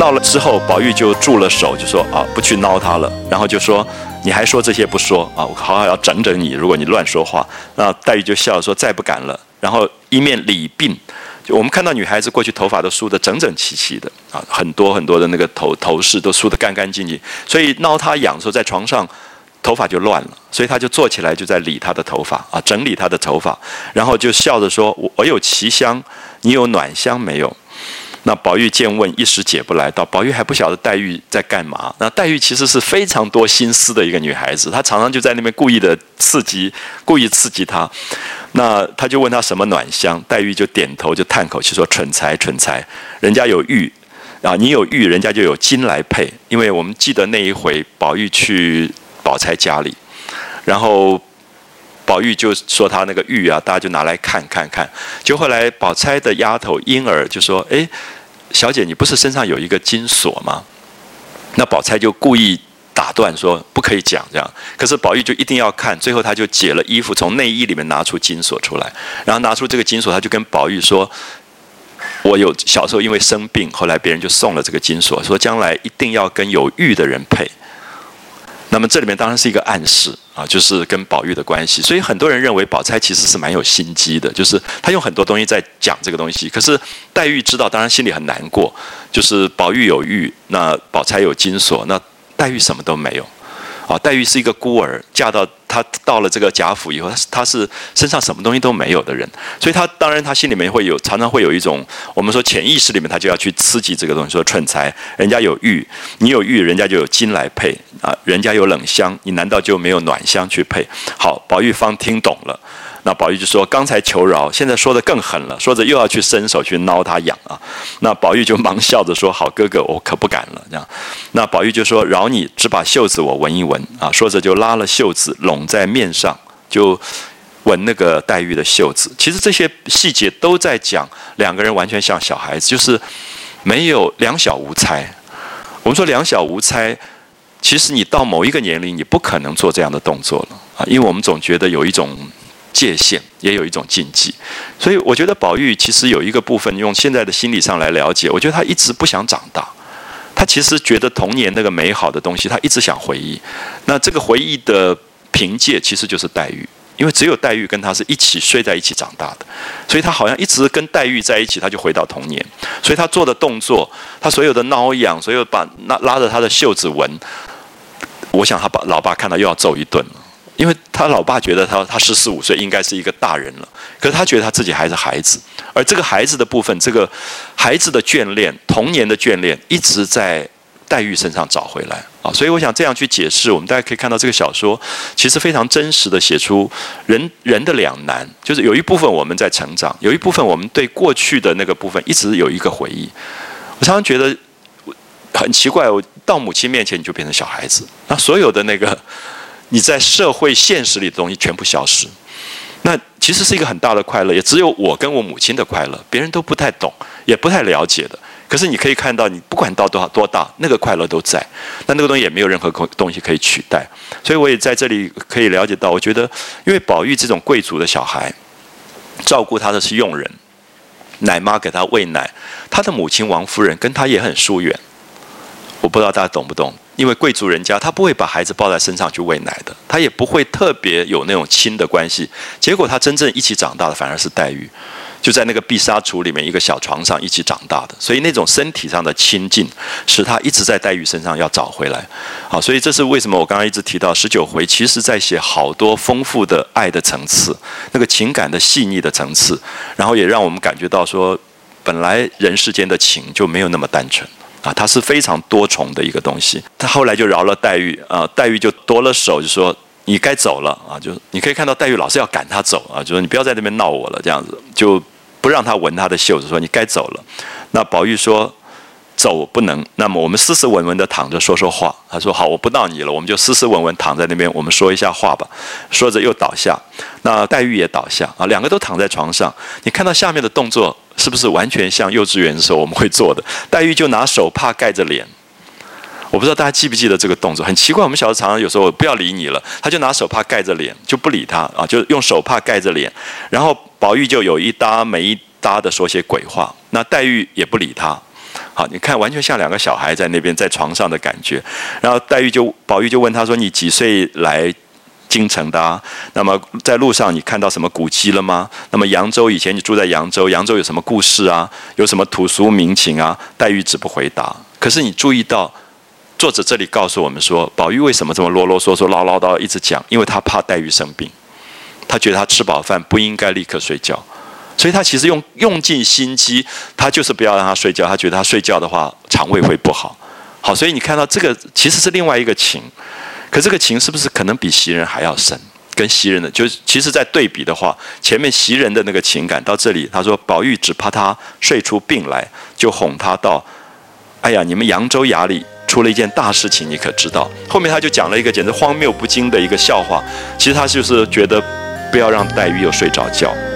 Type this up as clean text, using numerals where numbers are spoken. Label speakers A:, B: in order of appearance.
A: 闹了之后，宝玉就住了手，就说啊，不去闹他了。然后就说你还说这些不说啊，我好好要整整你，如果你乱说话。那黛玉就笑说再不敢了。然后一面理鬓，就我们看到女孩子过去头发都梳得整整齐齐的啊，很多很多的那个头饰都梳得干干净净，所以闹他痒的时候在床上头发就乱了，所以他就坐起来就在理他的头发啊，整理他的头发，然后就笑着说我有奇香，你有暖香没有？那宝玉见问，一时解不来道。宝玉还不晓得黛玉在干嘛。那黛玉其实是非常多心思的一个女孩子，她常常就在那边故意刺激她。那他就问她什么暖香，黛玉就点头，就叹口气说：“蠢材，蠢材！人家有玉啊，你有玉，人家就有金来配。因为我们记得那一回，宝玉去宝钗家里，然后宝玉就说他那个玉啊，大家就拿来看看看。就后来宝钗的丫头莺儿就说：“哎，小姐，你不是身上有一个金锁吗？”那宝钗就故意打断说：“不可以讲这样。”可是宝玉就一定要看，最后他就解了衣服，从内衣里面拿出金锁出来，然后拿出这个金锁，他就跟宝玉说：“我有小时候因为生病，后来别人就送了这个金锁，说将来一定要跟有玉的人配。”那么这里面当然是一个暗示啊，就是跟宝玉的关系。所以很多人认为宝钗其实是蛮有心机的，就是她用很多东西在讲这个东西。可是黛玉知道，当然心里很难过，就是宝玉有玉，那宝钗有金锁，那黛玉什么都没有。啊，黛玉是一个孤儿，嫁到她到了这个贾府以后，她是身上什么东西都没有的人，所以她当然她心里面常常会有一种，我们说潜意识里面，她就要去刺激这个东西，说蠢材，人家有玉，你有玉，人家就有金来配啊，人家有冷香，你难道就没有暖香去配？好，宝玉方听懂了。那宝玉就说：“刚才求饶，现在说得更狠了。”说着又要去伸手去挠他痒啊。那宝玉就忙笑着说：“好哥哥，我可不敢了。”这样，那宝玉就说：“饶你，只把袖子我闻一闻啊。”说着就拉了袖子拢在面上，就闻那个黛玉的袖子。其实这些细节都在讲两个人完全像小孩子，就是没有两小无猜。我们说两小无猜，其实你到某一个年龄，你不可能做这样的动作了啊，因为我们总觉得有一种界限，也有一种禁忌，所以我觉得宝玉其实有一个部分，用现在的心理上来了解，我觉得他一直不想长大，他其实觉得童年那个美好的东西，他一直想回忆。那这个回忆的凭借其实就是黛玉，因为只有黛玉跟他是一起睡在一起长大的，所以他好像一直跟黛玉在一起，他就回到童年。所以他做的动作，他所有的挠痒，所有把拉着他的袖子闻，我想他把老爸看到又要揍一顿了。因为他老爸觉得他14、15岁应该是一个大人了，可是他觉得他自己还是孩子，而这个孩子的部分，这个孩子的眷恋、童年的眷恋，一直在黛玉身上找回来啊。所以我想这样去解释，我们大家可以看到这个小说其实非常真实的写出人的两难，就是有一部分我们在成长，有一部分我们对过去的那个部分一直有一个回忆。我常常觉得很奇怪，我到母亲面前你就变成小孩子，那所有的那个你在社会现实里的东西全部消失，那其实是一个很大的快乐，也只有我跟我母亲的快乐，别人都不太懂，也不太了解的。可是你可以看到，你不管到多大，那个快乐都在，那个东西也没有任何东西可以取代。所以我也在这里可以了解到，我觉得，因为宝玉这种贵族的小孩，照顾他的是佣人，奶妈给他喂奶，他的母亲王夫人跟他也很疏远。我不知道大家懂不懂？因为贵族人家他不会把孩子抱在身上去喂奶的，他也不会特别有那种亲的关系。结果他真正一起长大的反而是黛玉，就在那个碧纱橱里面一个小床上一起长大的，所以那种身体上的亲近使他一直在黛玉身上要找回来。好，所以这是为什么我刚刚一直提到19回其实在写好多丰富的爱的层次，那个情感的细腻的层次，然后也让我们感觉到说本来人世间的情就没有那么单纯啊，它是非常多重的一个东西。他后来就饶了黛玉啊，黛玉就夺了手，就说你该走了啊，就你可以看到黛玉老是要赶他走啊，就说你不要在那边闹我了，这样子就不让他闻他的袖子，说你该走了。那宝玉说走不能，那么我们斯斯文文的躺着说说话。他说好，我不闹你了，我们就斯斯文文躺在那边，我们说一下话吧。说着又倒下，那黛玉也倒下啊，两个都躺在床上。你看到下面的动作是不是完全像幼稚园的时候我们会做的？黛玉就拿手帕盖着脸。我不知道大家记不记得这个动作，很奇怪。我们小时候常常有时候不要理你了，他就拿手帕盖着脸，就不理他啊，就用手帕盖着脸。然后宝玉就有一搭没一搭的说些鬼话，那黛玉也不理他。 好，你看完全像两个小孩在那边在床上的感觉。然后宝玉就问他说：“你几岁来京城的啊？那么在路上你看到什么古迹了吗？那么扬州以前你住在扬州，扬州有什么故事啊？有什么土俗民情啊？”黛玉只不回答。可是你注意到，作者这里告诉我们说，宝玉为什么这么啰啰嗦嗦、唠唠叨一直讲？因为他怕黛玉生病，他觉得他吃饱饭不应该立刻睡觉。所以他其实用尽心机，他就是不要让他睡觉。他觉得他睡觉的话，肠胃会不好。好，所以你看到这个其实是另外一个情，可这个情是不是可能比袭人还要深？跟袭人的就是，其实在对比的话，前面袭人的那个情感到这里，他说宝玉只怕他睡出病来，就哄他到，哎呀，你们扬州衙里出了一件大事情，你可知道？后面他就讲了一个简直荒谬不经的一个笑话。其实他就是觉得不要让黛玉又睡着觉。